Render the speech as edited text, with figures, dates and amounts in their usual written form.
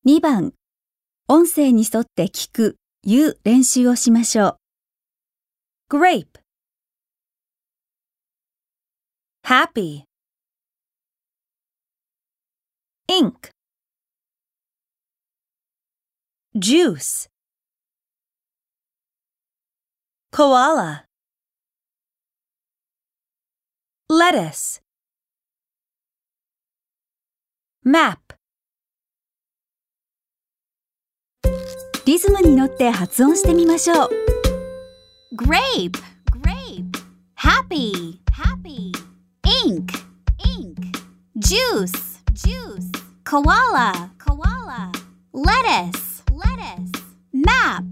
2番、音声に沿って聞く、言う練習をしましょう。 grape, happy, ink, juice, koala, lettuce, map。 リズムに乗って発音してみましょう。 grape, happy, ink, juice, koala, lettuce, map